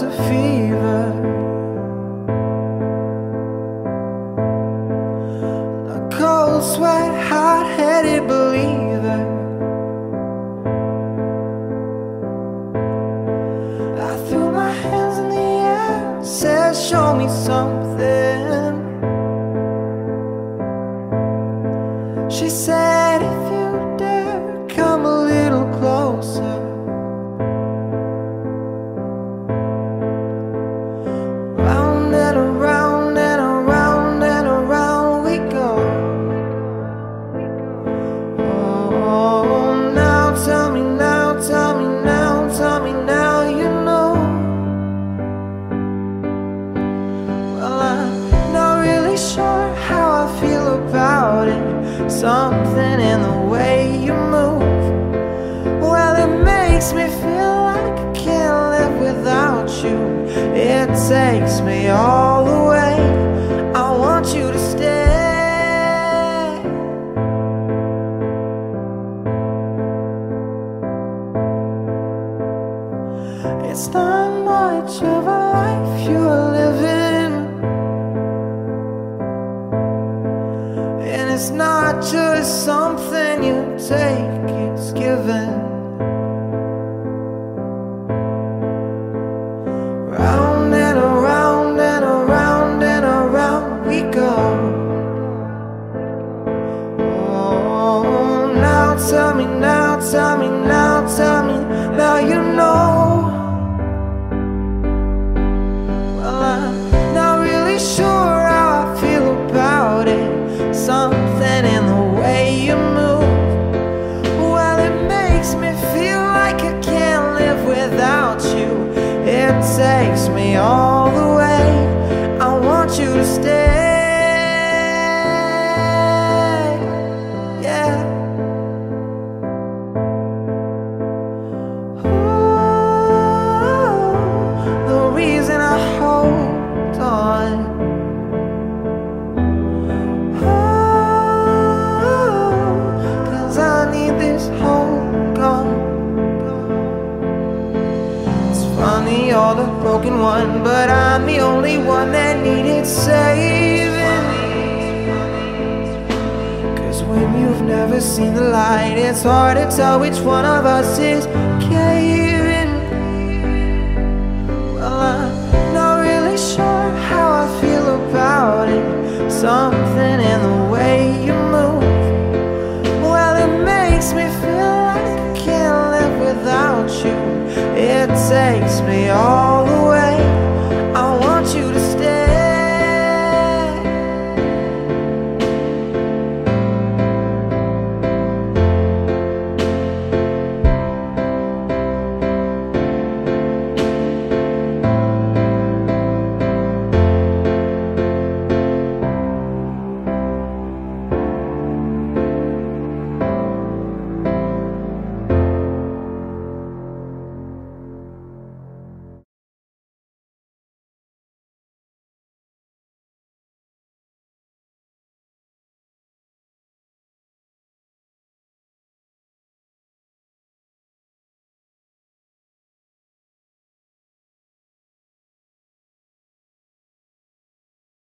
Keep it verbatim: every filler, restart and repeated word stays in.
a fever, a cold sweat, hot-headed believer. I threw my hands in the air, said show me something. She said if you dare, come a little closer. Round and around and around and around we go. Oh, now tell me now, tell me now, tell me now you know. Well, I'm not really sure how I feel about it. Something in the way you move, well, it makes me feel like I can't live without you. It takes me all the way. I want you to stay. It's not much of a life you're living, and it's not just something you take, it's given. Round and around and around and around we go. Oh, now tell me now, tell me now, tell me now you know. Well, I'm not really sure how I feel about it. Something in the way you move, well, it makes me feel like I can't live without you. It takes me all the way. I want you to stay. Yeah. Ooh, the reason I hold on, this hope gone. It's funny, you're the broken one, but I'm the only one that needed saving. Cause when you've never seen the light, it's hard to tell which one of us is caving. Well, I'm not really sure how I feel about it. Something in the way you move, well, it makes me feel